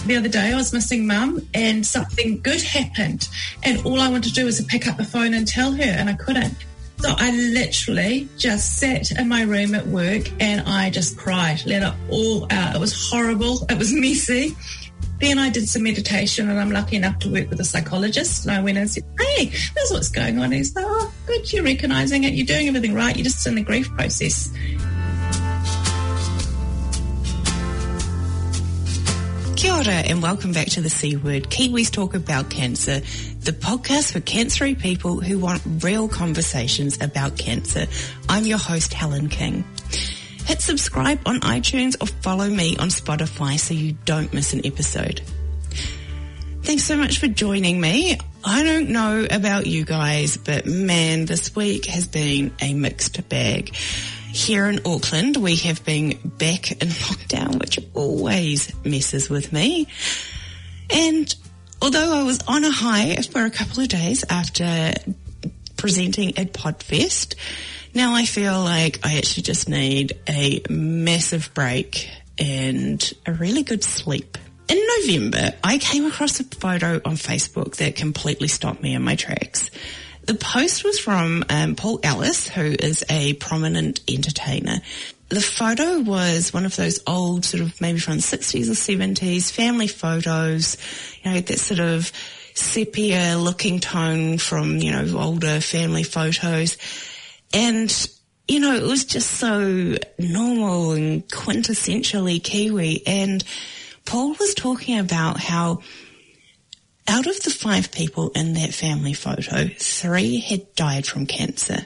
The other day I was missing Mum and something good happened and all I wanted to do was to pick up the phone and tell her and I couldn't. So I literally just sat in my room at work and I just cried, let it all out. It was horrible. It was messy. Then I did some meditation and I'm lucky enough to work with a psychologist and I went and said, hey, this is what's going on. And he's like, oh, good, you're recognising it. You're doing everything right. You're just in the grief process. Kia ora and welcome back to the C Word, Kiwis Talk About Cancer, the podcast for cancery people who want real conversations about cancer. I'm your host, Helen King. Hit subscribe on iTunes or follow me on Spotify so you don't miss an episode. Thanks so much for joining me. I don't know about you guys, but man, this week has been a mixed bag. Here in Auckland, we have been back in lockdown, which always messes with me. And although I was on a high for a couple of days after presenting at Podfest, now I feel like I actually just need a massive break and a really good sleep. In November, I came across a photo on Facebook that completely stopped me in my tracks. The post was from Paul Ellis, who is a prominent entertainer. The photo was one of those old, sort of maybe from the 60s or 70s, family photos, you know, that sort of sepia-looking tone from, you know, older family photos. And, you know, it was just so normal and quintessentially Kiwi. And Paul was talking about how out of the 5 people in that family photo, 3 had died from cancer.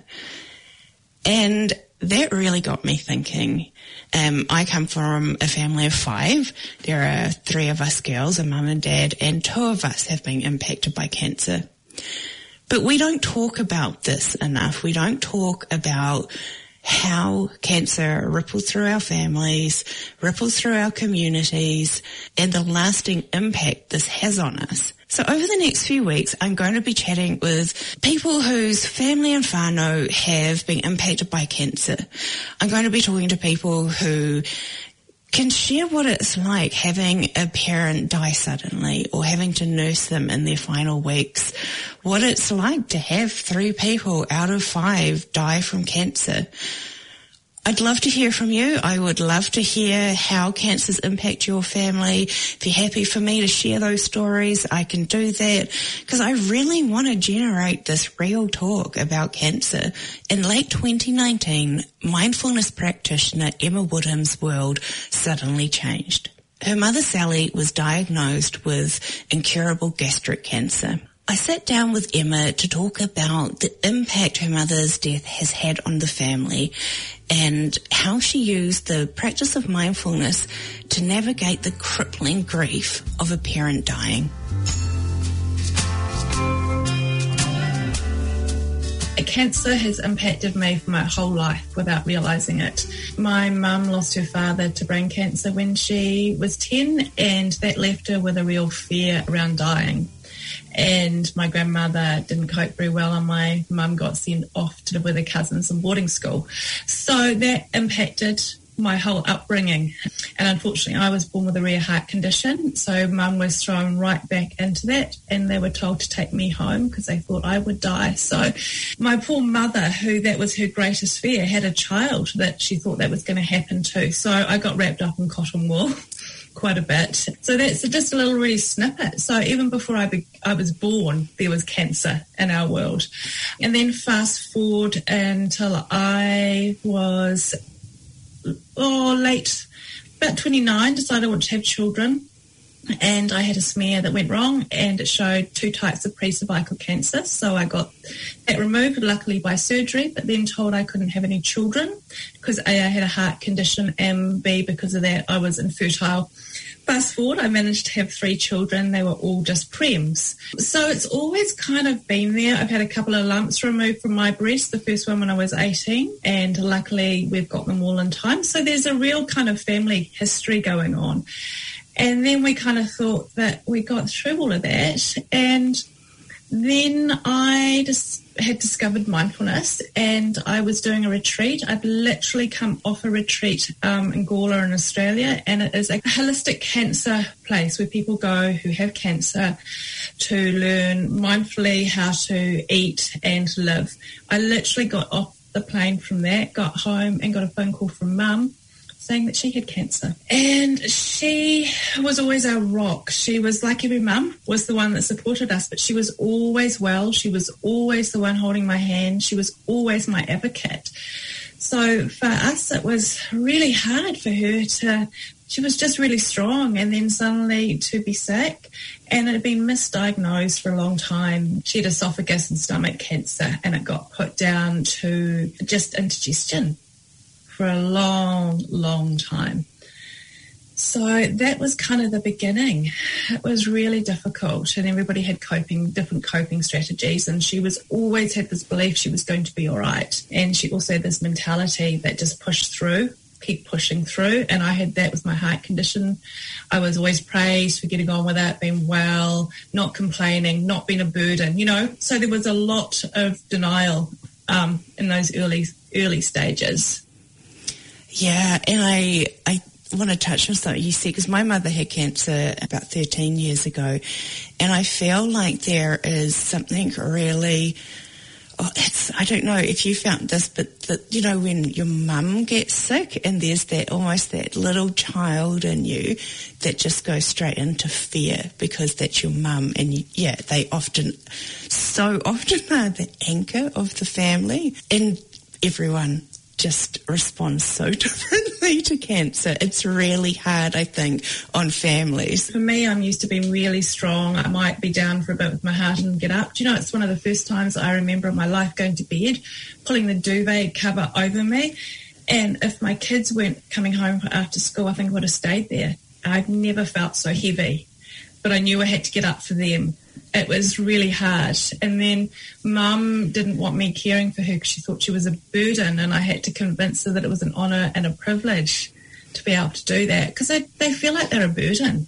And that really got me thinking. I come from a family of 5. There are 3 of us girls, a mum and dad, and 2 of us have been impacted by cancer. But we don't talk about this enough. We don't talk about how cancer ripples through our families, ripples through our communities, and the lasting impact this has on us. So over the next few weeks, I'm going to be chatting with people whose family and whānau have been impacted by cancer. I'm going to be talking to people who can share what it's like having a parent die suddenly or having to nurse them in their final weeks, what it's like to have 3 people out of 5 die from cancer. I'd love to hear from you. I would love to hear how cancers impact your family. If you're happy for me to share those stories, I can do that because I really want to generate this real talk about cancer. In late 2019, mindfulness practitioner Emma Woodham's world suddenly changed. Her mother Sally was diagnosed with incurable gastric cancer. I sat down with Emma to talk about the impact her mother's death has had on the family and how she used the practice of mindfulness to navigate the crippling grief of a parent dying. Cancer has impacted me for my whole life without realising it. My mum lost her father to brain cancer when she was 10, and that left her with a real fear around dying. And my grandmother didn't cope very well, and my mum got sent off to live with her cousins in boarding school. So that impacted my whole upbringing. And unfortunately, I was born with a rare heart condition, so mum was thrown right back into that, and they were told to take me home because they thought I would die. So my poor mother, who that was her greatest fear, had a child that she thought that was going to happen to. So I got wrapped up in cotton wool quite a bit. So that's just a little really snippet. So even before I was born, there was cancer in our world. And then fast forward until I was late, about 29, decided I wanted to have children. And I had a smear that went wrong, and it showed 2 types of pre-cervical cancer. So I got that removed, luckily by surgery, but then told I couldn't have any children because A, I had a heart condition, and B, because of that, I was infertile. Fast forward, I managed to have 3 children. They were all just prems. So it's always kind of been there. I've had a couple of lumps removed from my breast, the first one when I was 18, and luckily we've got them all in time. So there's a real kind of family history going on. And then we kind of thought that we got through all of that. And then I just had discovered mindfulness, and I was doing a retreat. I'd literally come off a retreat in Gawler in Australia, and it is a holistic cancer place where people go who have cancer to learn mindfully how to eat and live. I literally got off the plane from that, got home and got a phone call from Mum saying that she had cancer. And she was always our rock. She was, like every mum, was the one that supported us, but she was always well. She was always the one holding my hand. She was always my advocate. So for us, it was really hard for her she was just really strong, and then suddenly to be sick, and it had been misdiagnosed for a long time. She had esophagus and stomach cancer, and it got put down to just indigestion for a long, long time. So that was kind of the beginning. It was really difficult, and everybody had different coping strategies, and she was always had this belief she was going to be all right. And she also had this mentality that just keep pushing through, and I had that with my heart condition. I was always praised for getting on with it, being well, not complaining, not being a burden, So there was a lot of denial in those early stages. Yeah, and I want to touch on something you said, because my mother had cancer about 13 years ago, and I feel like there is something really, I don't know if you found this, but when your mum gets sick and there's almost that little child in you that just goes straight into fear because that's your mum, and they so often are the anchor of the family, and everyone just responds so differently to cancer. It's really hard, I think, on families. For me, I'm used to being really strong. I might be down for a bit with my heart and get up. It's one of the first times I remember in my life going to bed, pulling the duvet cover over me. And if my kids weren't coming home after school, I think I would have stayed there. I've never felt so heavy, but I knew I had to get up for them. It was really hard. And then Mum didn't want me caring for her because she thought she was a burden, and I had to convince her that it was an honour and a privilege to be able to do that, because they feel like they're a burden.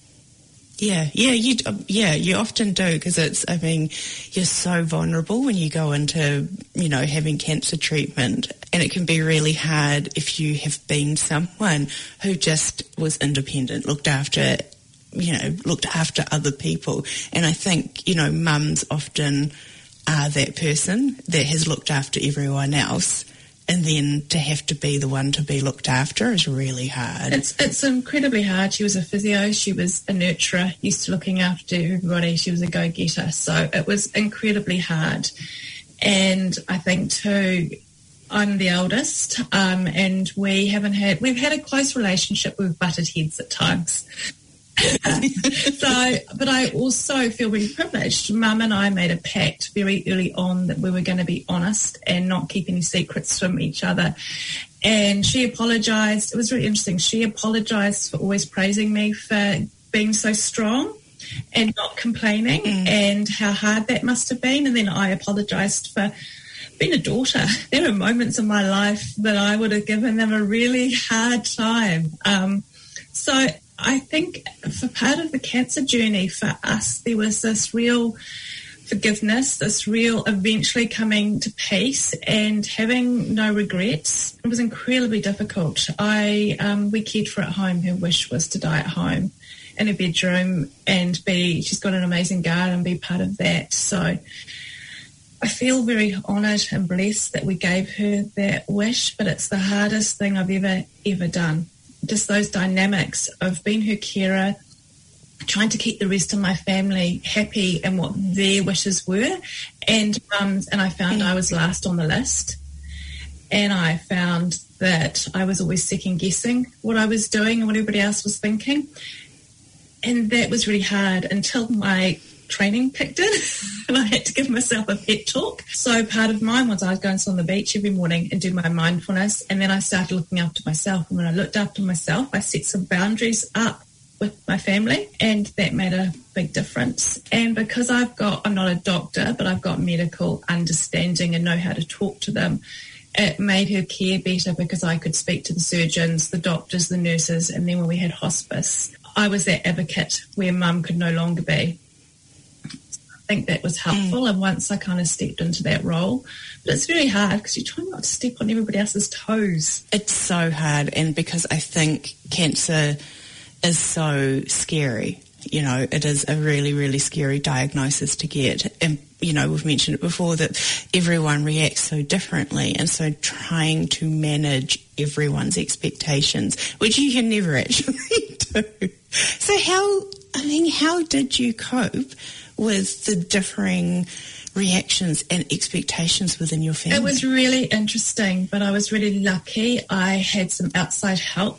You often do, because you're so vulnerable when you go into, having cancer treatment, and it can be really hard if you have been someone who just was independent, looked after other people. And I think, mums often are that person that has looked after everyone else, and then to have to be the one to be looked after is really hard. It's incredibly hard. She was a physio, she was a nurturer, used to looking after everybody. She was a go-getter. So it was incredibly hard. And I think too, I'm the eldest, and we've had a close relationship. We've butted heads at times. But I also feel really privileged. Mum and I made a pact very early on that we were going to be honest and not keep any secrets from each other. And she apologised. It was really interesting. She apologised for always praising me for being so strong and not complaining, and how hard that must have been. And then I apologised for being a daughter. There were moments in my life that I would have given them a really hard time. So I think for part of the cancer journey for us, there was this real forgiveness, this real eventually coming to peace and having no regrets. It was incredibly difficult. We cared for her at home. Her wish was to die at home in a bedroom, and she's got an amazing garden and be part of that. So I feel very honoured and blessed that we gave her that wish, but it's the hardest thing I've ever done. Just those dynamics of being her carer, trying to keep the rest of my family happy and what their wishes were. And I found I was last on the list. And I found that I was always second-guessing what I was doing and what everybody else was thinking. And that was really hard until my training kicked in and I had to give myself a pep talk. So part of mine was I'd go and sit on the beach every morning and do my mindfulness, and then I started looking after myself. And when I looked after myself, I set some boundaries up with my family, and that made a big difference. And because I'm not a doctor, but I've got medical understanding and know how to talk to them, it made her care better because I could speak to the surgeons, the doctors, the nurses, and then when we had hospice, I was that advocate where Mum could no longer be. I think that was helpful. And once I kind of stepped into that role, but it's very hard because you try not to step on everybody else's toes. It's so hard, and because I think cancer is so scary. You know, it is a really, really scary diagnosis to get. And, you know, we've mentioned it before that everyone reacts so differently. And so trying to manage everyone's expectations, which you can never actually do. So how did you cope with the differing reactions and expectations within your family? It was really interesting, but I was really lucky. I had some outside help.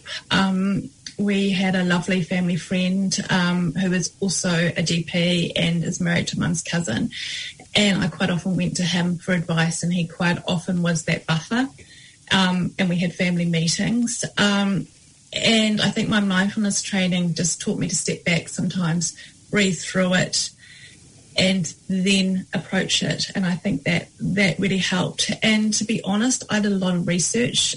We had a lovely family friend who is also a GP and is married to Mum's cousin. And I quite often went to him for advice, and he quite often was that buffer. And we had family meetings. And I think my mindfulness training just taught me to step back sometimes, breathe through it, and then approach it. And I think that really helped. And to be honest, I did a lot of research.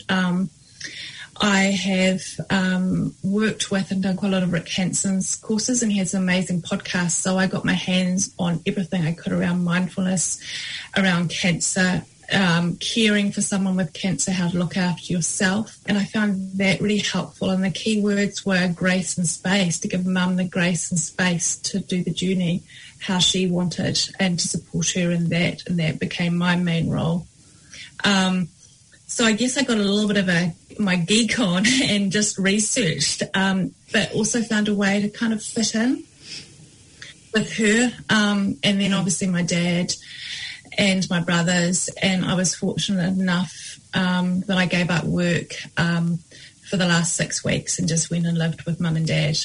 I have worked with and done quite a lot of Rick Hanson's courses, and he has an amazing podcast. So I got my hands on everything I could around mindfulness, around cancer, caring for someone with cancer, how to look after yourself. And I found that really helpful. And the key words were grace and space, to give Mum the grace and space to do the journey how she wanted and to support her in that. And that became my main role. So I guess I got a little bit of my geek on and just researched, but also found a way to kind of fit in with her. And then obviously my dad and my brothers. And I was fortunate enough that I gave up work for the last 6 weeks and just went and lived with Mum and Dad.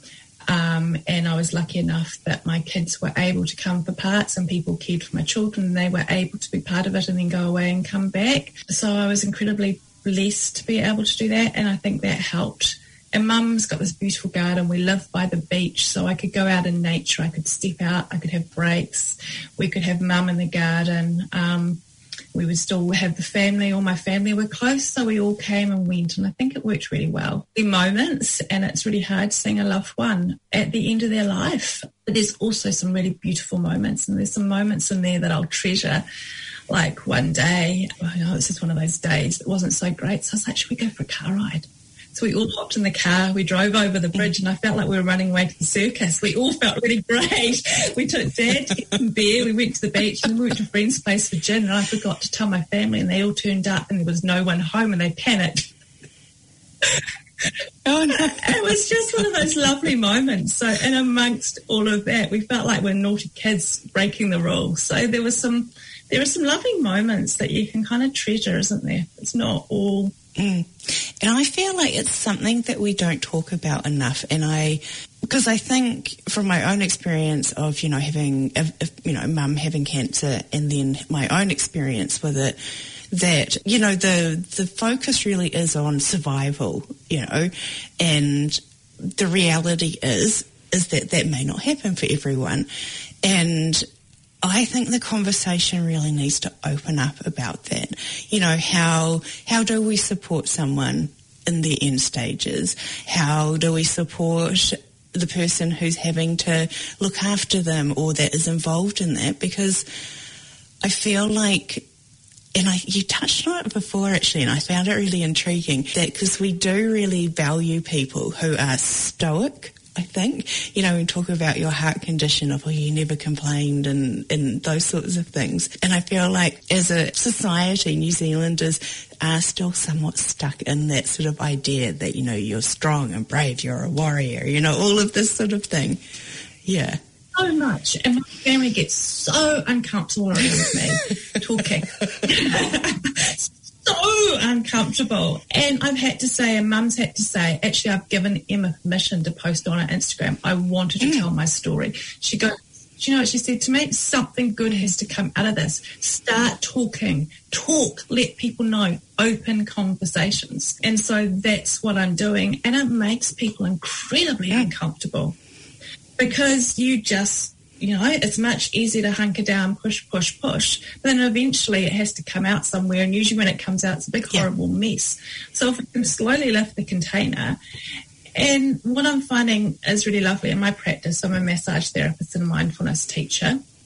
And I was lucky enough that my kids were able to come for parts, and people cared for my children, and they were able to be part of it and then go away and come back. So I was incredibly blessed to be able to do that, and I think that helped. And Mum's got this beautiful garden. We live by the beach, so I could go out in nature. I could step out. I could have breaks. We could have Mum in the garden. We would still have the family. All my family were close, so we all came and went, and I think it worked really well. The moments, and it's really hard seeing a loved one at the end of their life. But there's also some really beautiful moments, and there's some moments in there that I'll treasure. Like one day, this is one of those days, it wasn't so great, so I was like, should we go for a car ride? So we all hopped in the car, we drove over the bridge, and I felt like we were running away to the circus. We all felt really great. We took Dad to get some beer, we went to the beach, and we went to a friend's place for gin, and I forgot to tell my family, and they all turned up, and there was no one home, and they panicked. Oh, no. It was just one of those lovely moments. So, and amongst all of that, we felt like we're naughty kids breaking the rules. So there are some lovely moments that you can kind of treasure, isn't there? It's not all... And I feel like it's something that we don't talk about enough. Because I think from my own experience of, having, Mum having cancer, and then my own experience with it, that, the focus really is on survival, and the reality is that may not happen for everyone. And I think the conversation really needs to open up about that. How do we support someone in their end stages? How do we support the person who's having to look after them or that is involved in that? Because I feel like, and you touched on it before actually, and I found it really intriguing, that because we do really value people who are stoic, I think, we talk about your heart condition of, you never complained and those sorts of things. And I feel like as a society, New Zealanders are still somewhat stuck in that sort of idea that, you're strong and brave, you're a warrior, all of this sort of thing. Yeah. So much. And my family gets so uncomfortable around me talking. So uncomfortable. And I've had to say, and Mum's had to say, actually, I've given Emma permission to post on her Instagram. I wanted to tell my story. She goes, do you know what she said to me? Something good has to come out of this. Start talking. Talk. Let people know. Open conversations. And so that's what I'm doing. And it makes people incredibly uncomfortable because you just, it's much easier to hunker down, push. But then eventually it has to come out somewhere. And usually when it comes out, it's a big, horrible mess. So if I can slowly lift the container. And what I'm finding is really lovely in my practice, I'm a massage therapist and a mindfulness teacher.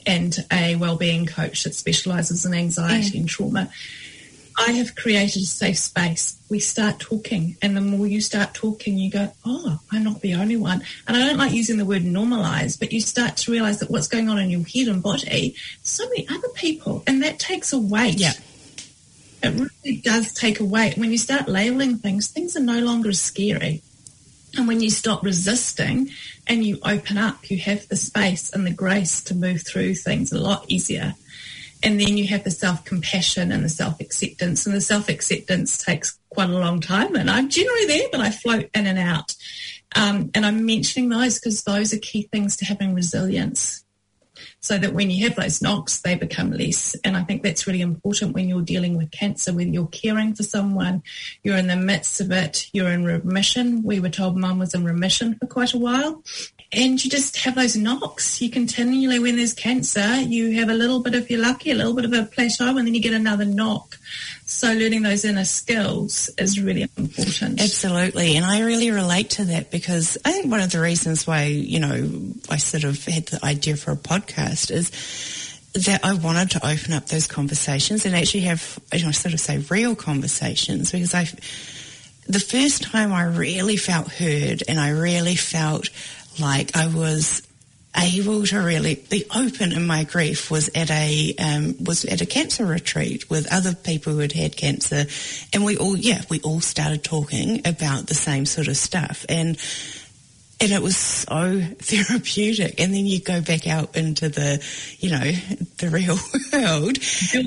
and a wellbeing coach that specialises in anxiety and trauma. I have created a safe space. We start talking, and the more you start talking, you go, oh, I'm not the only one. And I don't like using the word normalise, but you start to realise that what's going on in your head and body, so many other people, and that takes a weight. Yeah. It really does take a weight. When you start labelling things, things are no longer as scary. And when you stop resisting and you open up, you have the space and the grace to move through things a lot easier. And then you have the self-compassion and the self-acceptance. And the self-acceptance takes quite a long time. And I'm generally there, but I float in and out. And I'm mentioning those because those are key things to having resilience. So that when you have those knocks, they become less. And I think that's really important when you're dealing with cancer, when you're caring for someone, you're in the midst of it, you're in remission. We were told Mum was in remission for quite a while. And you just have those knocks. You continually, when there's cancer, you have a little bit, if you're lucky, a little bit of a plateau, and then you get another knock. So learning those inner skills is really important. Absolutely. And I really relate to that because I think one of the reasons why, you know, I sort of had the idea for a podcast is that I wanted to open up those conversations and actually have, you know, sort of say real conversations, because the first time I really felt heard and I really felt like I was able to really be open in my grief was at a cancer retreat with other people who had had cancer, and we all started talking about the same sort of stuff, and it was so therapeutic. And then you go back out into the, you know, the real world,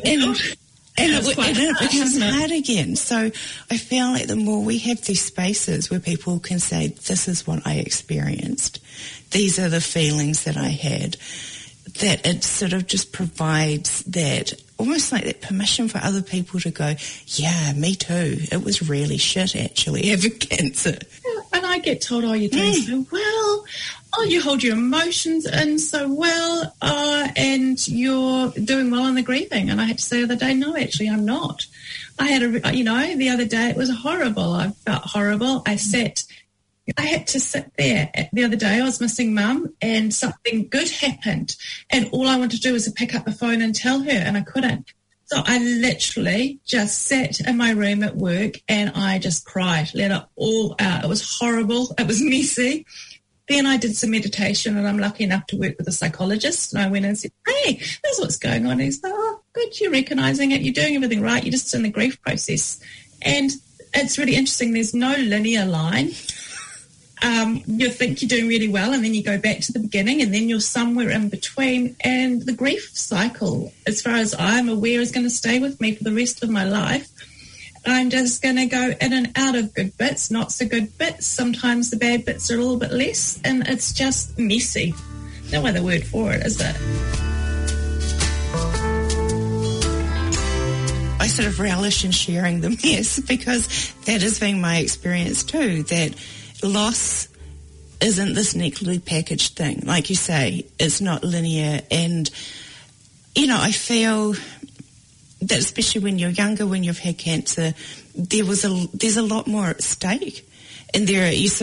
and it becomes hard again. So I feel like the more we have these spaces where people can say, this is what I experienced, these are the feelings that I had, that it sort of just provides that, almost like that permission for other people to go, yeah, me too. It was really shit, actually, having cancer. And I get told, oh, you're doing so well. Oh, you hold your emotions in so well, and you're doing well in the grieving. And I had to say the other day, no, actually, I'm not. I had the other day, it was horrible. I felt horrible. I had to sit there. The other day I was missing Mum and something good happened, and all I wanted to do was to pick up the phone and tell her, and I couldn't. So I literally just sat in my room at work and I just cried, let it all out. It was horrible. It was messy. Then I did some meditation, and I'm lucky enough to work with a psychologist, and I went and said, hey, this is what's going on. And he's like, oh, good, you're recognising it. You're doing everything right. You're just in the grief process. And it's really interesting. There's no linear line. You think you're doing really well, and then you go back to the beginning, and then you're somewhere in between. And the grief cycle, as far as I'm aware, is going to stay with me for the rest of my life. I'm just going to go in and out of good bits, not so good bits. Sometimes the bad bits are a little bit less, and it's just messy. No other word for it, is it? I sort of relish in sharing the mess, because that has been my experience too, that loss isn't this neatly packaged thing. Like you say, it's not linear. And, you know, I feel that especially when you're younger, when you've had cancer, there's a lot more at stake. And there is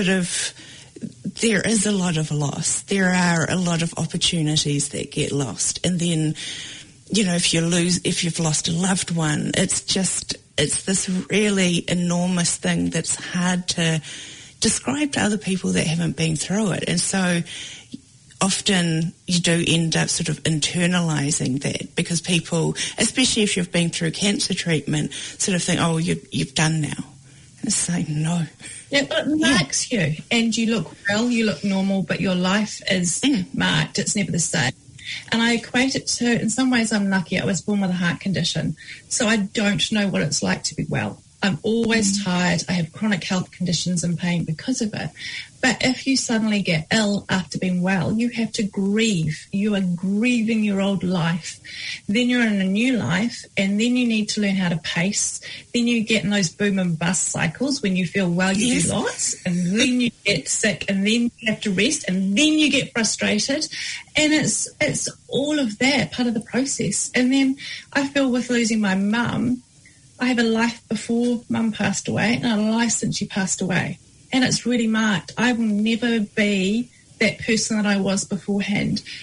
a lot of loss. There are a lot of opportunities that get lost. And then, you know, if you've lost a loved one, it's this really enormous thing that's hard to describe to other people that haven't been through it. And so often you do end up sort of internalizing that, because people, especially if you've been through cancer treatment, sort of think, oh, you've done now. And it's like, no. Yeah, but it marks you, and you look well, you look normal, but your life is marked. It's never the same. And I equate it to, in some ways I'm lucky, I was born with a heart condition, so I don't know what it's like to be well. I'm always tired. I have chronic health conditions and pain because of it. But if you suddenly get ill after being well, you have to grieve. You are grieving your old life. Then you're in a new life, and then you need to learn how to pace. Then you get in those boom and bust cycles. When you feel well, you do lots, and then you get sick, and then you have to rest, and then you get frustrated. And it's all of that, part of the process. And then I feel with losing my mum, I have a life before Mum passed away and a life since she passed away. And it's really marked. I will never be that person that I was beforehand.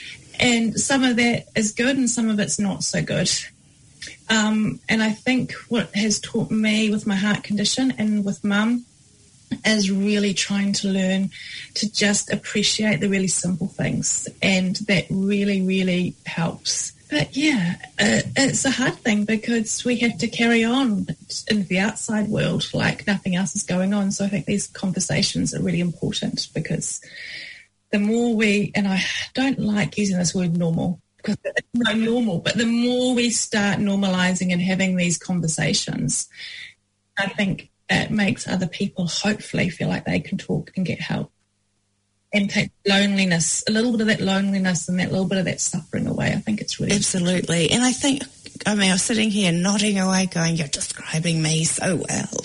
And some of that is good and some of it's not so good. And I think what has taught me with my heart condition and with Mum is really trying to learn to just appreciate the really simple things, and that really, really helps. But yeah, it's a hard thing because we have to carry on in the outside world like nothing else is going on. So I think these conversations are really important, because the more and I don't like using this word normal, because it's not normal, but the more we start normalizing and having these conversations, I think it makes other people hopefully feel like they can talk and get help and take loneliness, a little bit of that loneliness and that little bit of that suffering away. I think it's really absolutely. And I was sitting here nodding away going, you're describing me so well.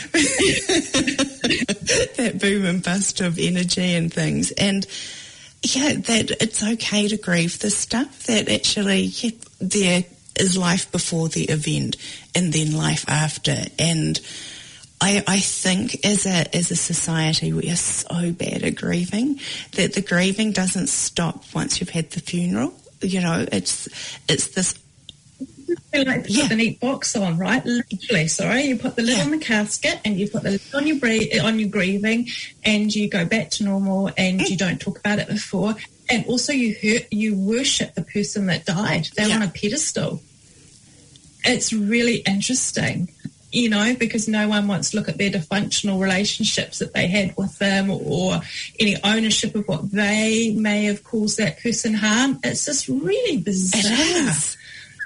That boom and bust of energy and things. And yeah, that it's okay to grieve this stuff, that actually there is life before the event and then life after. And I think as a society we are so bad at grieving that the grieving doesn't stop once you've had the funeral. You know, it's this. You like to put the neat box on, right? Literally, sorry. You put the lid on the casket and you put the lid on your grieving, and you go back to normal, and you don't talk about it before. And also you worship the person that died. They're on a pedestal. It's really interesting, you know, because no one wants to look at their dysfunctional relationships that they had with them, or any ownership of what they may have caused that person harm. It's just really bizarre. It is.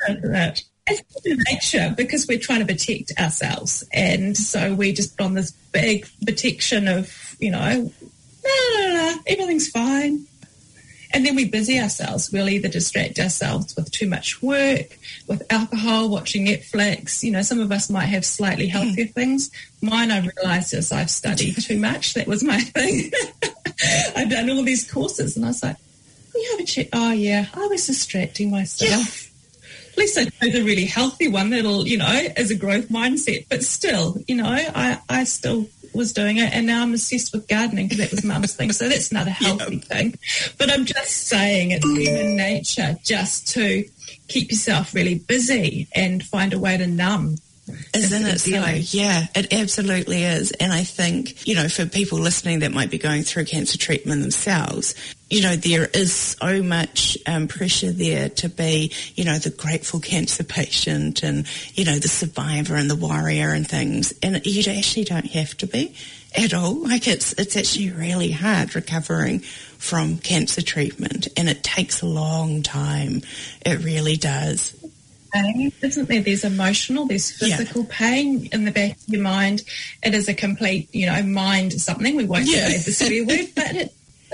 It's nature, because we're trying to protect ourselves, and so we just put on this big protection of, you know, everything's fine, and then we busy ourselves. We'll either distract ourselves with too much work, with alcohol, watching Netflix. You know, some of us might have slightly healthier things. Mine, I realised, is I've studied too much. That was my thing. I've done all these courses, and I was like, you have a check. Oh yeah, I was distracting myself. At least I chose a really healthy one that'll, you know, as a growth mindset. But still, you know, I still was doing it, and now I'm obsessed with gardening because that was Mum's thing. So that's not a healthy thing. But I'm just saying it's human nature just to keep yourself really busy and find a way to numb. Isn't it so? Yeah, it absolutely is. And I think, you know, for people listening that might be going through cancer treatment themselves, you know, there is so much pressure there to be, you know, the grateful cancer patient and, you know, the survivor and the warrior and things. And you actually don't have to be at all. Like it's actually really hard recovering from cancer treatment, and it takes a long time. It really does. Pain, isn't there? There's emotional, there's physical pain in the back of your mind. It is a complete, you know, mind something. We won't say the swear word, but it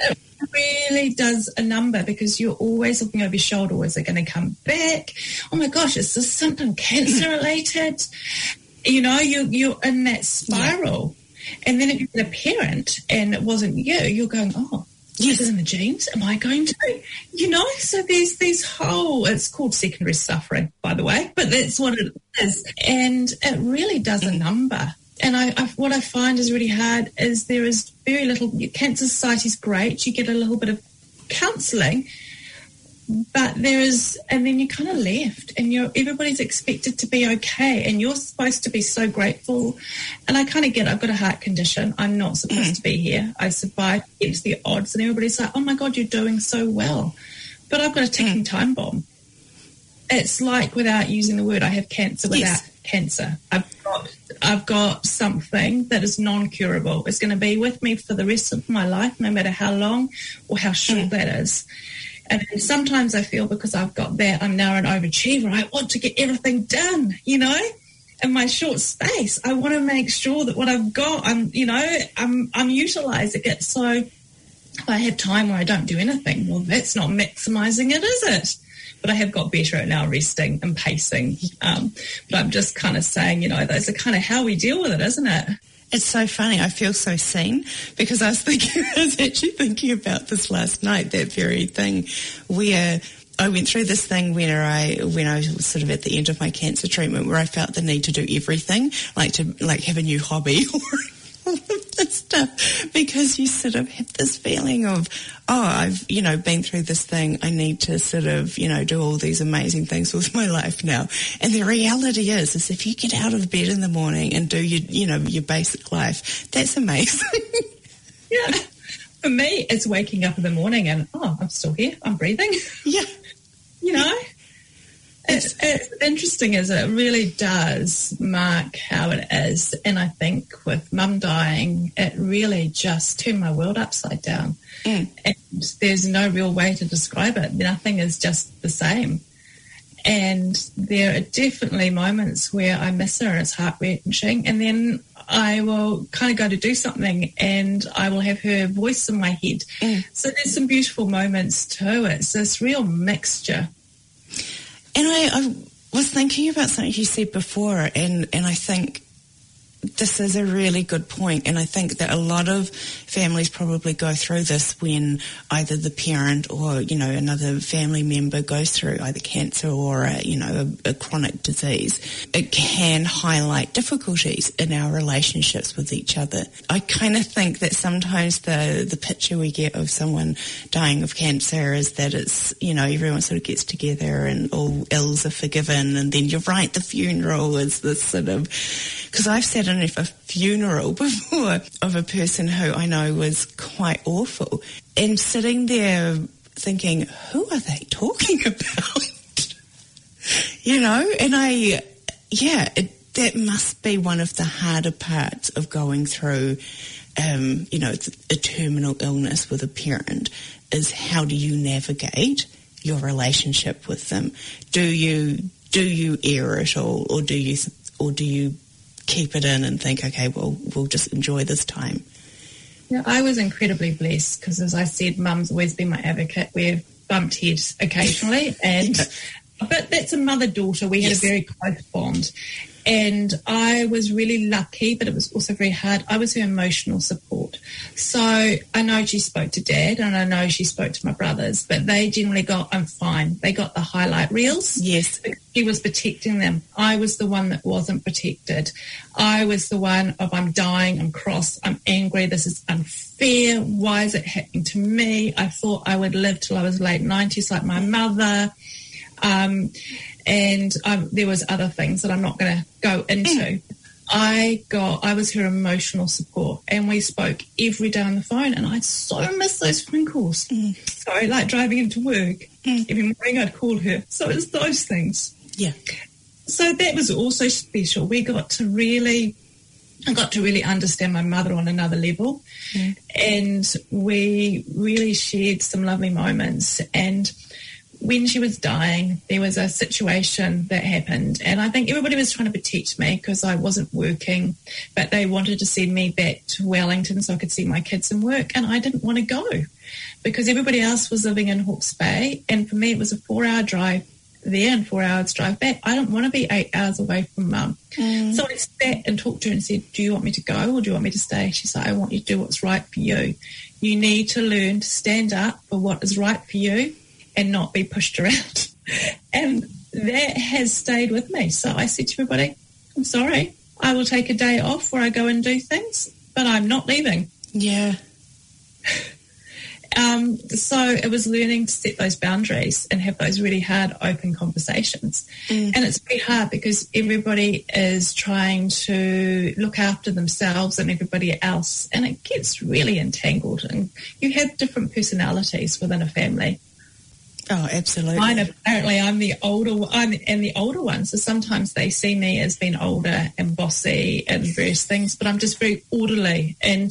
really does a number, because you're always looking over your shoulder. Is it going to come back? Oh my gosh, is this something cancer related? You know, you're in that spiral. And then if you're a parent and it wasn't you, you're going, oh, is it in the genes? Am I going to? You know, so there's these whole, it's called secondary suffering, by the way, but that's what it is. And it really does a number. And what I find is really hard is there is very little, Cancer Society's great, you get a little bit of counselling, but there is, and then you're kind of left, and everybody's expected to be okay, and you're supposed to be so grateful. And I kind of get, I've got a heart condition, I'm not supposed to be here, I survived against the odds, and everybody's like, oh my God, you're doing so well. But I've got a ticking time bomb. It's like, without using the word, I have cancer without cancer. I've got something that is non-curable. It's going to be with me for the rest of my life, no matter how long or how short that is. And sometimes I feel, because I've got that, I'm now an overachiever. I want to get everything done, you know, in my short space. I want to make sure that what I've got, I'm utilising it. So if I have time where I don't do anything, well, that's not maximising it, is it? But I have got better at now resting and pacing. But I'm just kind of saying, you know, those are kind of how we deal with it, isn't it? It's so funny. I feel so seen, because I was actually thinking about this last night, that very thing where I went through this thing when I was sort of at the end of my cancer treatment, where I felt the need to do everything, like have a new hobby or all of this stuff, because you sort of have this feeling of, I've, been through this thing. I need to sort of, do all these amazing things with my life now. And the reality is if you get out of bed in the morning and do your basic life, that's amazing. Yeah. For me, it's waking up in the morning and, I'm still here. I'm breathing. Yeah. It's interesting as it really does mark how it is. And I think with Mum dying, it really just turned my world upside down. And there's no real way to describe it. Nothing is just the same. And there are definitely moments where I miss her and it's heart-wrenching. And then I will kind of go to do something and I will have her voice in my head. So there's some beautiful moments too. It's this real mixture. And I was thinking about something you said before, and I think this is a really good point, and I think that a lot of families probably go through this when either the parent or, another family member goes through either cancer or, a chronic disease. It can highlight difficulties in our relationships with each other. I kind of think that sometimes the picture we get of someone dying of cancer is that it's, everyone sort of gets together and all ills are forgiven, and then you're right, the funeral is this sort of, because I've sat in a funeral before of a person who I know was quite awful, and sitting there thinking, who are they talking about? And that must be one of the harder parts of going through, a terminal illness with a parent, is how do you navigate your relationship with them? Do you air it all, or do you keep it in and think, okay, well, we'll just enjoy this time? Yeah, I was incredibly blessed because, as I said, Mum's always been my advocate. We've bumped heads occasionally, but that's a mother-daughter. We had a very close bond. And I was really lucky, but it was also very hard. I was her emotional support. So I know she spoke to Dad and I know she spoke to my brothers, but they generally got, I'm fine. They got the highlight reels. Yes. Because he was protecting them. I was the one that wasn't protected. I was the one of, I'm dying, I'm cross, I'm angry, this is unfair. Why is it happening to me? I thought I would live till I was late 90s like my mother. There was other things that I'm not going to go into. I was her emotional support, and we spoke every day on the phone, and I so miss those phone calls. So like driving into work, every morning I'd call her. So it's those things. Yeah. So that was also special. I got to really understand my mother on another level, and we really shared some lovely moments. And when she was dying, there was a situation that happened, and I think everybody was trying to protect me because I wasn't working, but they wanted to send me back to Wellington so I could see my kids and work, and I didn't want to go because everybody else was living in Hawke's Bay, and for me it was a 4-hour drive there and 4 hours drive back. I don't want to be 8 hours away from Mum. So I sat and talked to her and said, do you want me to go or do you want me to stay? She said, I want you to do what's right for you. You need to learn to stand up for what is right for you and not be pushed around. And that has stayed with me. So I said to everybody, I'm sorry, I will take a day off where I go and do things, but I'm not leaving. Yeah. So it was learning to set those boundaries and have those really hard, open conversations. And it's very hard because everybody is trying to look after themselves and everybody else, and it gets really entangled, and you have different personalities within a family. Oh, absolutely. Mine, apparently, I'm the older one, so sometimes they see me as being older and bossy and various things, but I'm just very orderly, and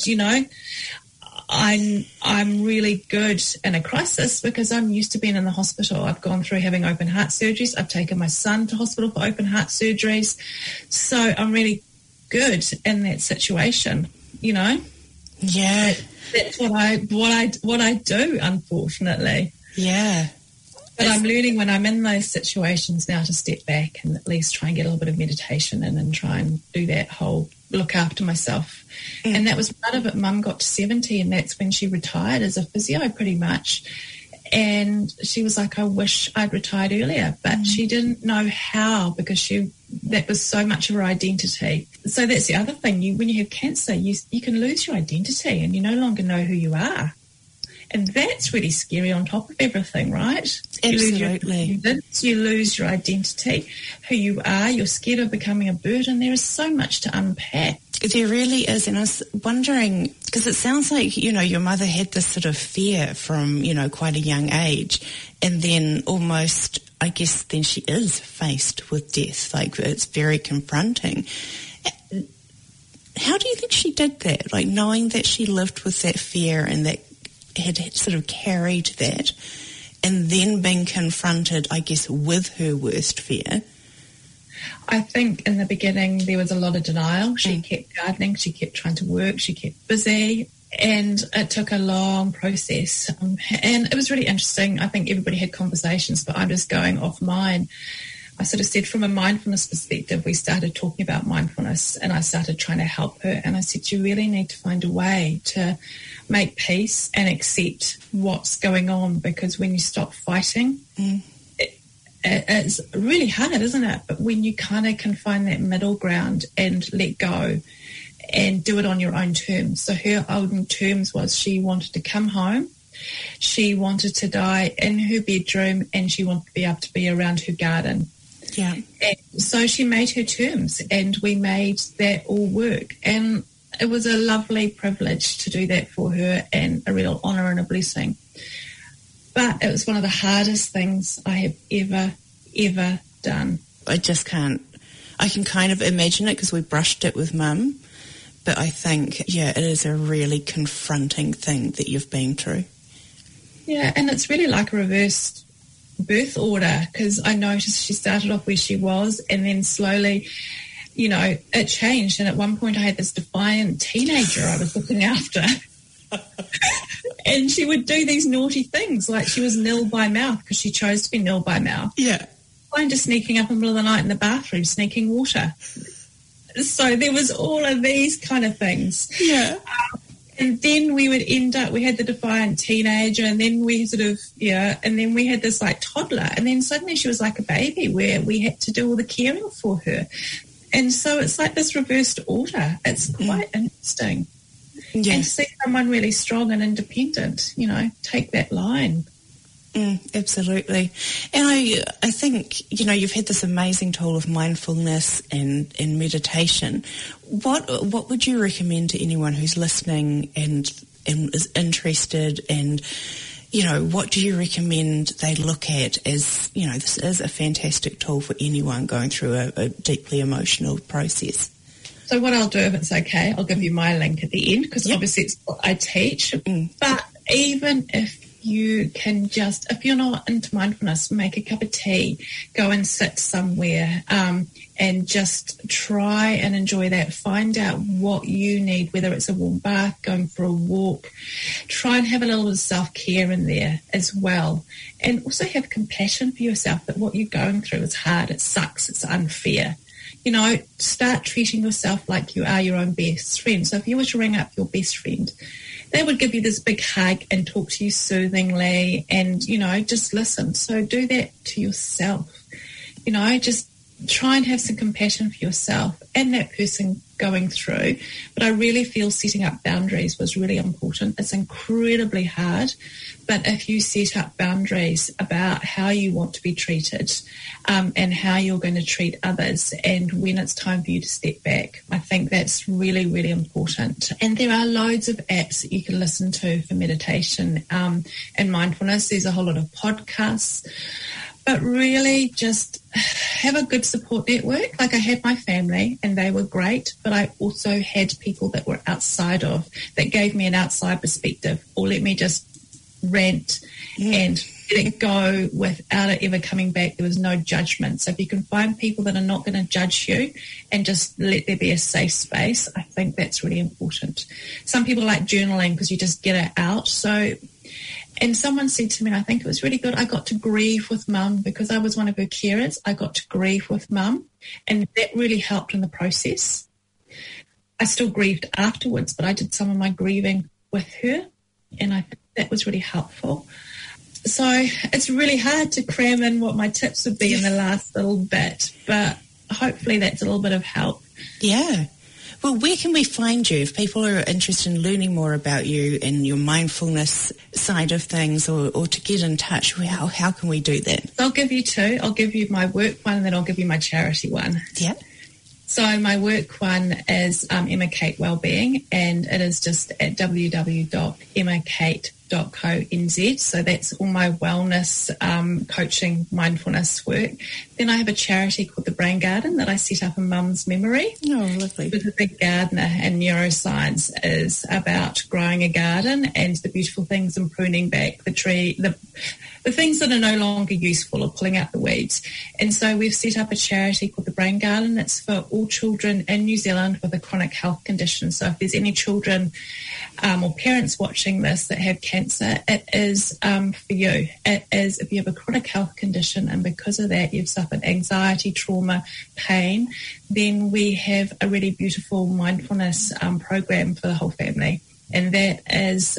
I'm really good in a crisis because I'm used to being in the hospital. I've gone through having open heart surgeries. I've taken my son to hospital for open heart surgeries, so I'm really good in that situation. Yeah, that's what I do. Unfortunately, yeah. But I'm learning when I'm in those situations now to step back and at least try and get a little bit of meditation in and try and do that whole look after myself. And that was part of it. Mum got to 70 and that's when she retired as a physio pretty much. And she was like, I wish I'd retired earlier, but she didn't know how, because that was so much of her identity. So that's the other thing. When you have cancer, you can lose your identity and you no longer know who you are. And that's really scary on top of everything, right? Absolutely. You lose your identity, who you are. You're scared of becoming a burden. There is so much to unpack. There really is. And I was wondering, because it sounds like, your mother had this sort of fear from, quite a young age. And then almost, I guess, then she is faced with death. Like, it's very confronting. How do you think she did that? Like, knowing that she lived with that fear and that had sort of carried that, and then being confronted, I guess, with her worst fear? I think in the beginning there was a lot of denial. She kept gardening, she kept trying to work, she kept busy, and it took a long process. And it was really interesting. I think everybody had conversations, but I'm just going off mine. I sort of said, from a mindfulness perspective, we started talking about mindfulness, and I started trying to help her. And I said, you really need to find a way to make peace and accept what's going on, because when you stop fighting, it's really hard, isn't it? But when you kind of can find that middle ground and let go and do it on your own terms. So her own terms was she wanted to come home, she wanted to die in her bedroom, and she wanted to be able to be around her garden. Yeah. And so she made her terms, and we made that all work. And it was a lovely privilege to do that for her, and a real honour and a blessing. But it was one of the hardest things I have ever done. I just can't. I can kind of imagine it, because we brushed it with Mum. But I think, it is a really confronting thing that you've been through. Yeah, and it's really like a reversed birth order, because I noticed she started off where she was, and then slowly, it changed. And at one point I had this defiant teenager I was looking after. And she would do these naughty things, like she was nil by mouth, because she chose to be nil by mouth. Yeah. I'm just sneaking up in the middle of the night in the bathroom, sneaking water. So there was all of these kind of things. Yeah. And then we would end up, we had the defiant teenager, and then we and then we had this like toddler, and then suddenly she was like a baby, where we had to do all the caring for her. And so it's like this reversed order. It's quite interesting. Yeah. And to see someone really strong and independent, take that line. Absolutely. And I think, you've had this amazing tool of mindfulness and meditation. What would you recommend to anyone who's listening and is interested, and, what do you recommend they look at as, this is a fantastic tool for anyone going through a deeply emotional process? So what I'll do, if it's okay, I'll give you my link at the end, because obviously it's what I teach. But even if you can just, if you're not into mindfulness, make a cup of tea, go and sit somewhere, and just try and enjoy that. Find out what you need, whether it's a warm bath, going for a walk. Try and have a little bit of self-care in there as well. And also have compassion for yourself, that what you're going through is hard, it sucks, it's unfair. Start treating yourself like you are your own best friend. So if you were to ring up your best friend, they would give you this big hug and talk to you soothingly and, just listen. So do that to yourself. Just try and have some compassion for yourself and that person going through. But I really feel setting up boundaries was really important. It's incredibly hard, but if you set up boundaries about how you want to be treated, and how you're going to treat others, and when it's time for you to step back, I think that's really, really important. And there are loads of apps that you can listen to for meditation and mindfulness. There's a whole lot of podcasts. But really just have a good support network. Like I had my family and they were great, but I also had people that were outside of, that gave me an outside perspective, or let me just rant and let it go without it ever coming back. There was no judgment. So if you can find people that are not going to judge you and just let there be a safe space, I think that's really important. Some people like journaling because you just get it out. And someone said to me, and I think it was really good, I got to grieve with Mum because I was one of her carers. I got to grieve with Mum, and that really helped in the process. I still grieved afterwards, but I did some of my grieving with her, and I think that was really helpful. So it's really hard to cram in what my tips would be in the last little bit, but hopefully that's a little bit of help. Yeah. Well, where can we find you if people are interested in learning more about you and your mindfulness side of things, or to get in touch? How can we do that? I'll give you two. I'll give you my work one and then I'll give you my charity one. Yeah. So my work one is Emma Kate Wellbeing, and it is just at www.emmakate.co.nz. So that's all my wellness, coaching, mindfulness work. Then I have a charity called the Brain Garden that I set up in Mum's memory. Oh, lovely. With a big gardener, and neuroscience is about growing a garden and the beautiful things and pruning back the tree, the things that are no longer useful, or pulling out the weeds. And so we've set up a charity called the Brain Garden. It's for all children in New Zealand with a chronic health condition. So if there's any children or parents watching this that have cancer, it is for you. It is if you have a chronic health condition and because of that you've suffered anxiety, trauma, pain, then we have a really beautiful mindfulness program for the whole family. And that is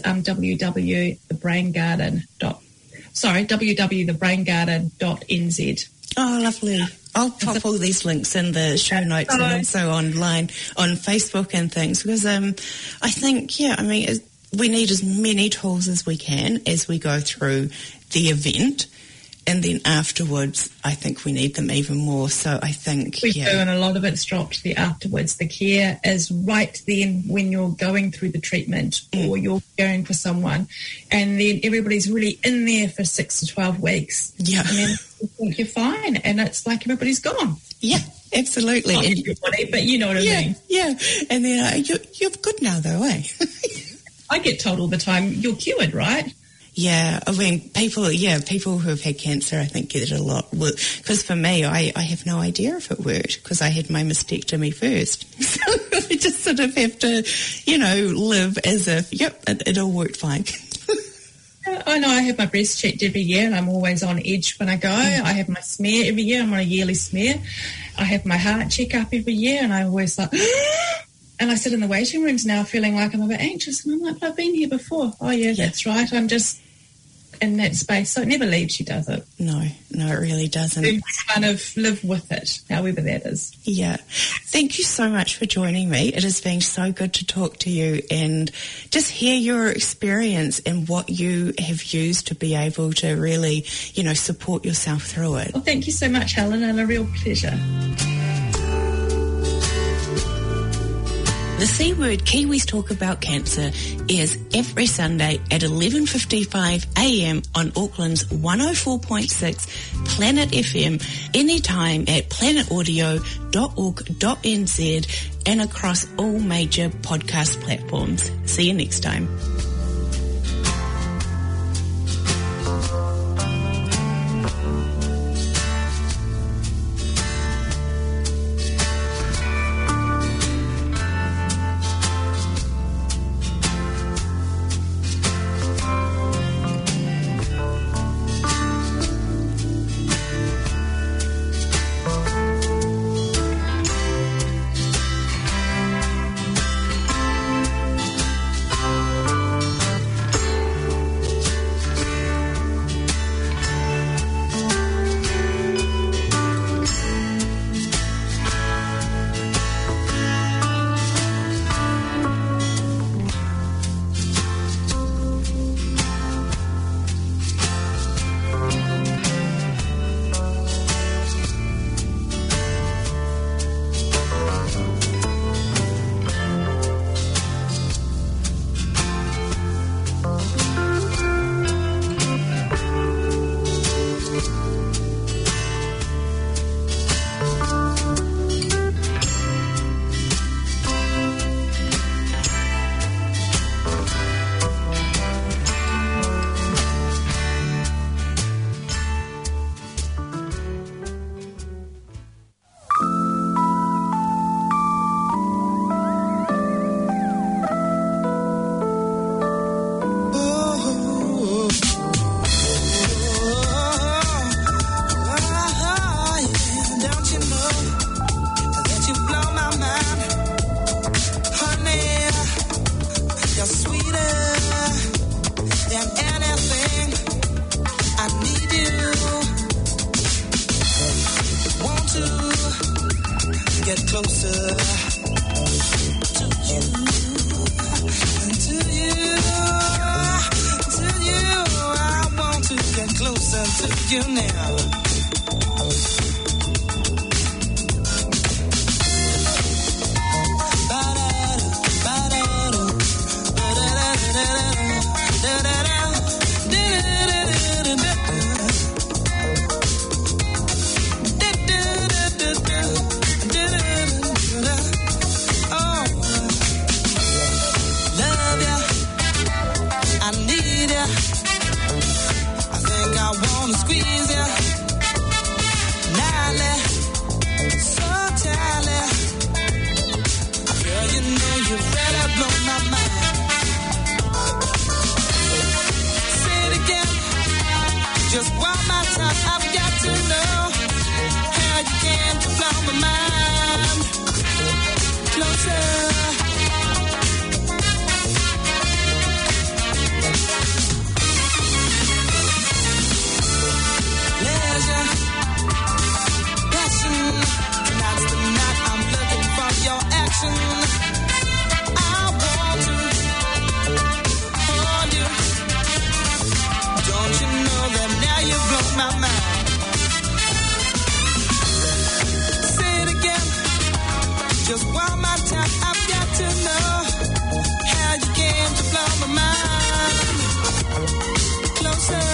www.thebraingarden.nz. Oh, lovely. I'll pop all these links in the show notes and also online on Facebook and things, because I think, we need as many tools as we can as we go through the event. And then afterwards, I think we need them even more. So I think, we do, and a lot of it's dropped the afterwards. The care is right then when you're going through the treatment or you're caring for someone. And then everybody's really in there for 6 to 12 weeks. Yeah. And then you think you're fine. And it's like everybody's gone. Yeah, absolutely. Not everybody, but you know what I mean. Yeah. And then you're good now, though, eh? I get told all the time, you're cured, right? Yeah, I mean, people who have had cancer, I think, get it a lot. Because for me, I have no idea if it worked, because I had my mastectomy first. So I just sort of have to, live as if, it all worked fine. I know I have my breast checked every year and I'm always on edge when I go. I have my smear every year. I'm on a yearly smear. I have my heart check up every year and I'm always like... And I sit in the waiting rooms now feeling like I'm a bit anxious. And I'm like, but I've been here before. Oh, yeah, that's right. I'm just in that space. So it never leaves you, does it? No, it really doesn't. You kind of live with it, however that is. Yeah. Thank you so much for joining me. It has been so good to talk to you and just hear your experience and what you have used to be able to really, support yourself through it. Well, thank you so much, Helen, and a real pleasure. The C Word Kiwis Talk About Cancer airs every Sunday at 11:55 a.m. on Auckland's 104.6 Planet FM, anytime at planetaudio.org.nz and across all major podcast platforms. See you next time. get closer to you, to you, to you. I want to get closer to you now. Squeeze ya, Nally, so tally. Girl, you know you really blow my mind. Say it again, just one more time. I've got to know how you came to blow my mind. Closer. Tonight's the night I'm looking for your action. I want to hold you. Don't you know that now you blow my mind? Say it again, just one more time. I've got to know how you came to blow my mind. Closer.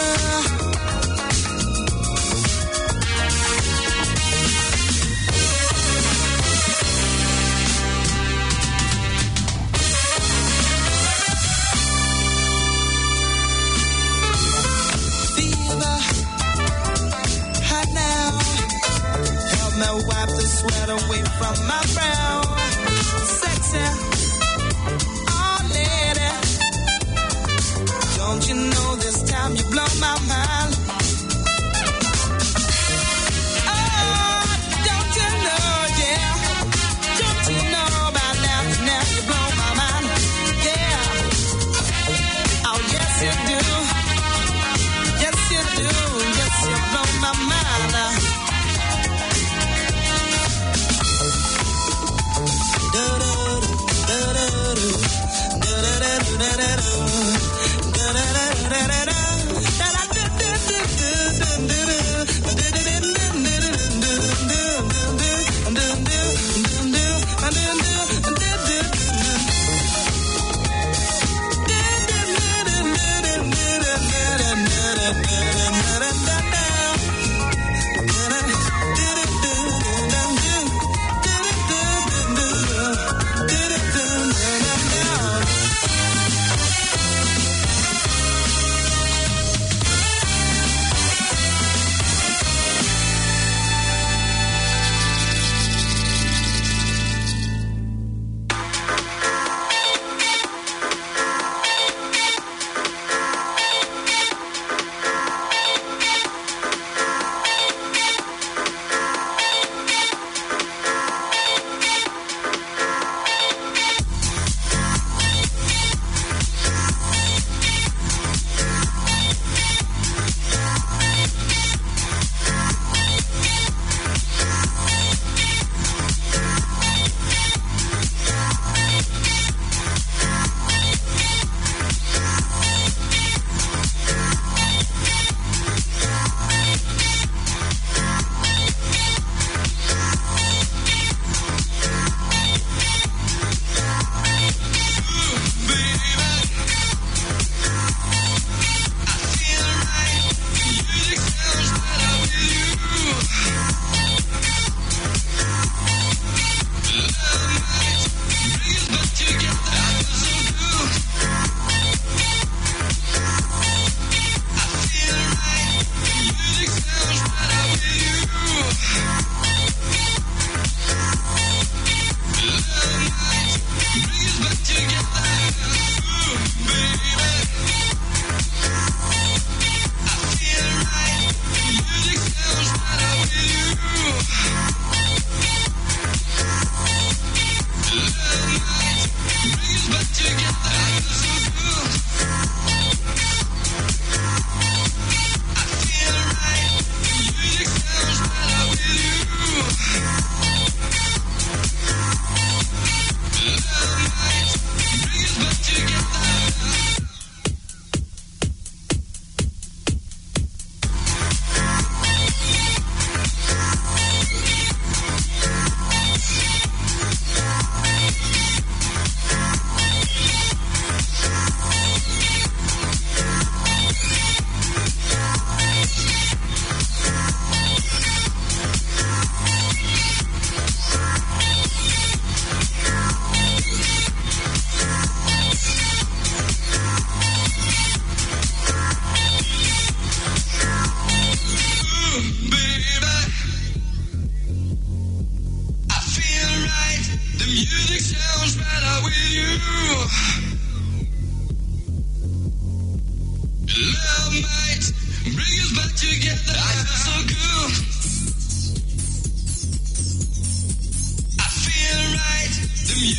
Wipe the sweat away from my brow. Sexy, oh lady, don't you know this time you blow my mind? Oh, don't you know, yeah, don't you know about now you blow my mind, yeah, oh yes you do, yes you do, yes you blow my mind.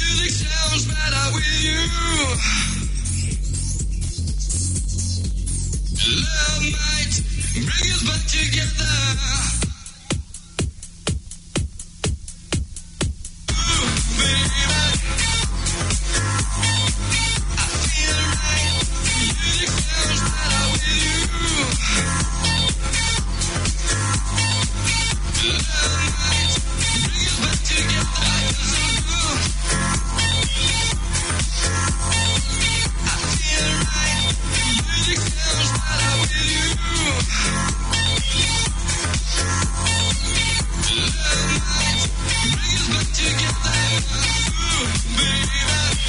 Music sounds better with you. Love might bring us back together. Ooh, baby, I feel right. Music sounds better with you. Love might bring us back together. I feel so good. I feel right. Music sounds better with you. Love might bring us back together. Ooh, baby.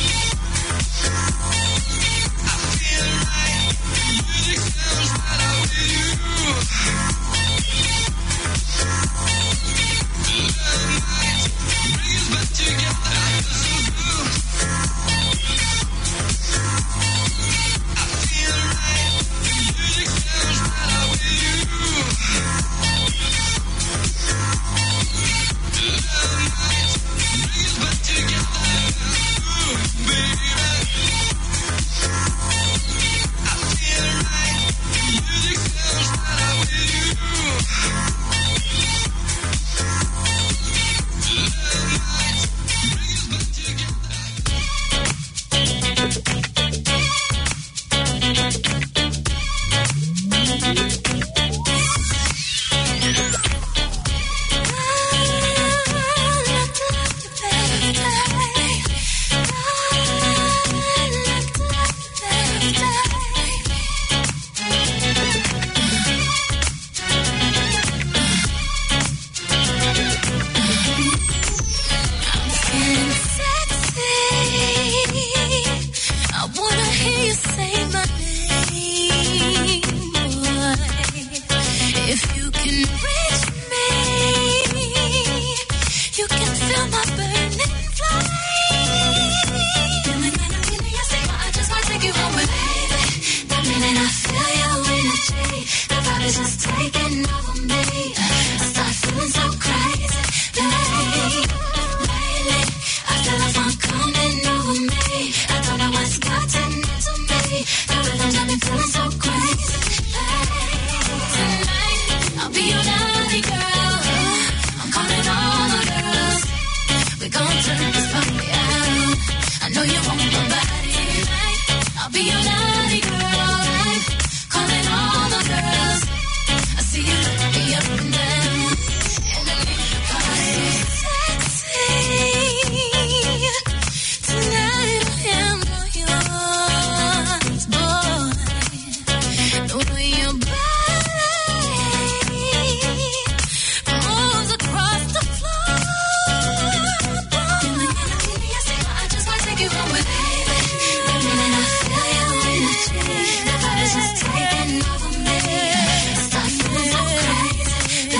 I feel right. Music sounds better with you. Love might bring us back together. I feel so good. I feel right. Music sounds better with you. Love might bring us back together. Ooh, baby. I feel right. Music sounds better with you. Love might bring us back together. I wanna hear you say my name, boy. If you can reach me, you can feel my burning flame. Feeling like I'm in your secret, I just wanna take you home with me. The minute I feel your energy, the vibe is just taking over me. I start feeling so crazy, babe. Lately, I feel like I'm coming over me. I don't know what's gotten into me. The rhythm got me feeling so crazy. Tonight, I'll be your naughty girl. I'm calling all the girls. We gon' turn this party out. I know you want my body. Tonight, I'll be your naughty girl. Calling all the girls. I see you look me up and down. And I need your body sexy. Tonight I am all yours, boy. The way your body moves across the floor, boy. I just wanna take you home with me. The minute I feel your energy, the vibe is just taking over me. I start feeling so crazy,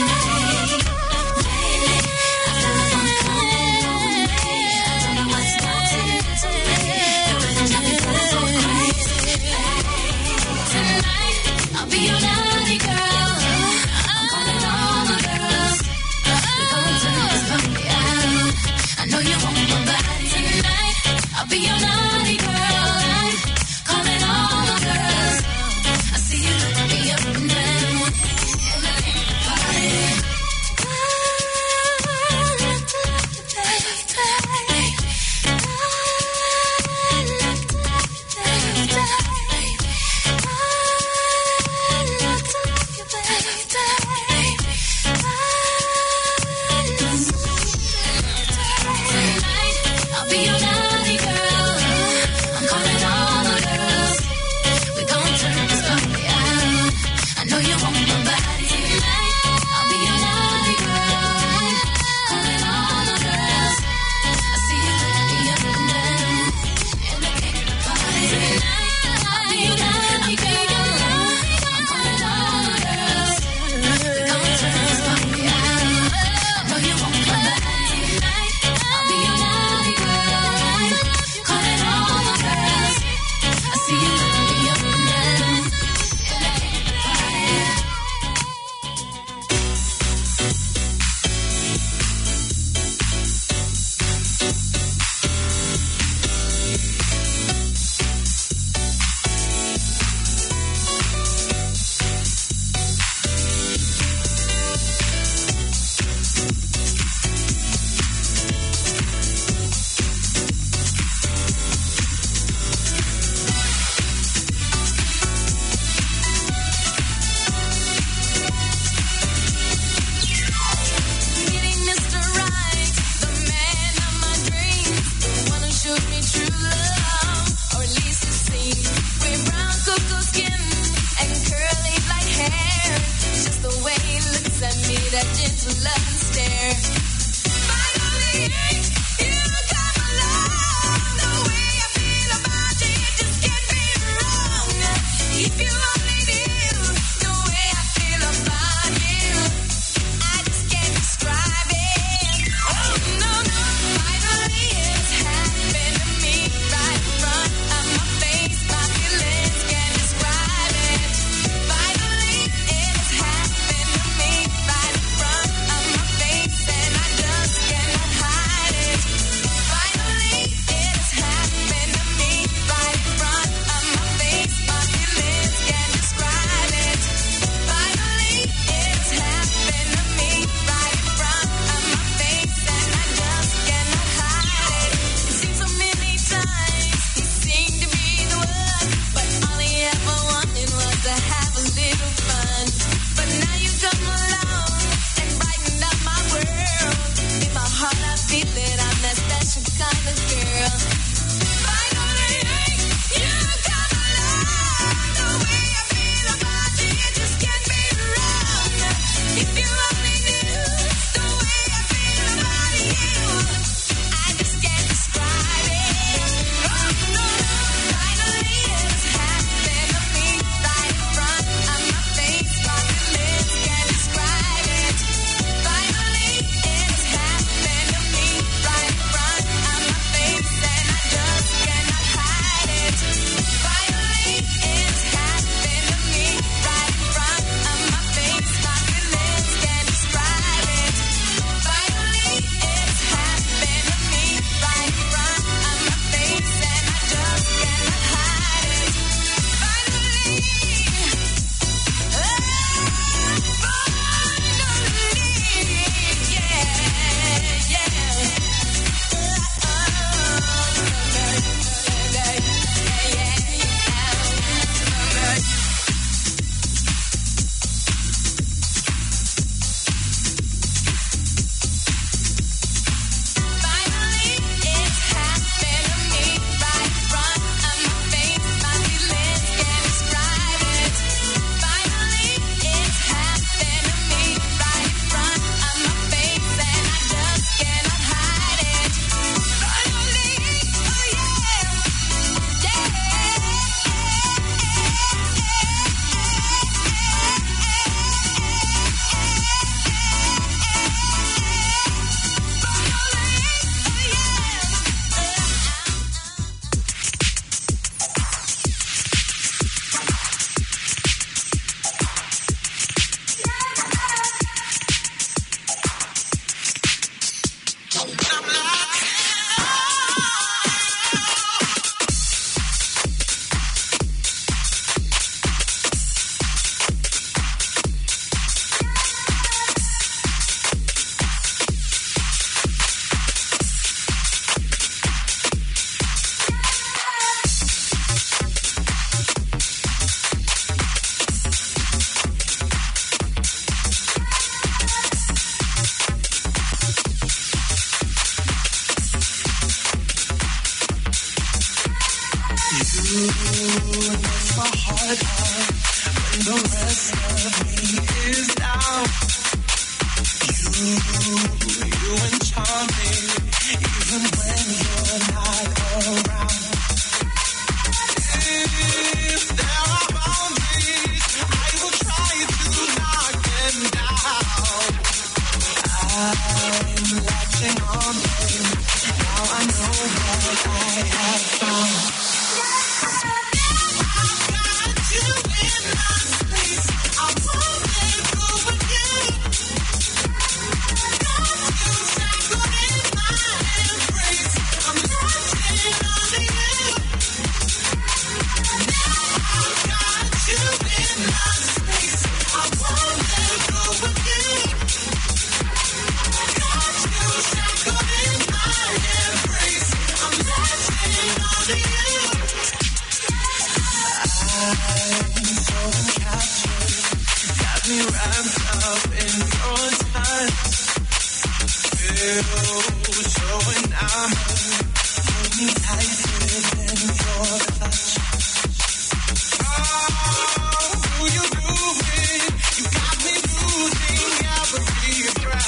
You got me losing every breath.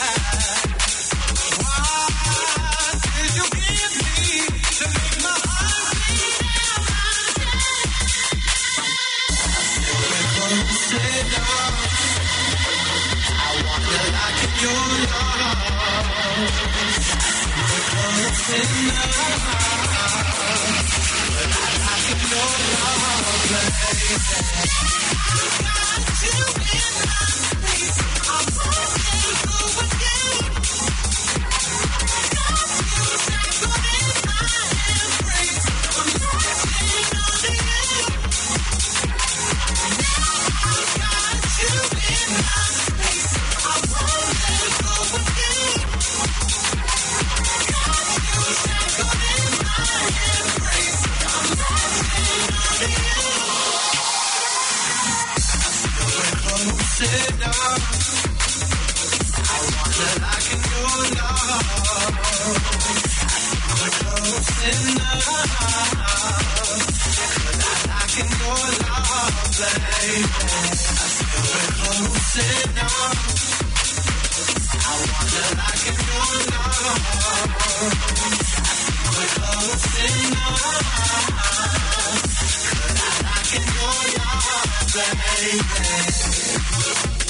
Baby